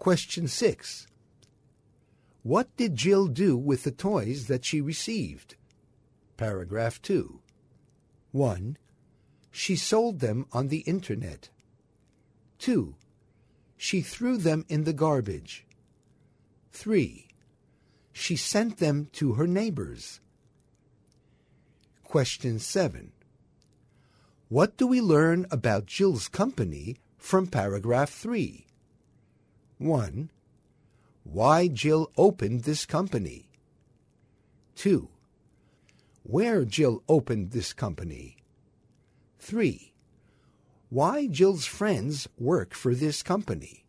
Question 6. What did Jill do with the toys that she received? Paragraph 2. 1. She sold them on the internet. 2. She threw them in the garbage. 3. She sent them to her neighbors. Question 7. What do we learn about Jill's company from paragraph 3? 1. Why Jill opened this company. 2. Where Jill opened this company. 3. Why Jill's friends work for this company.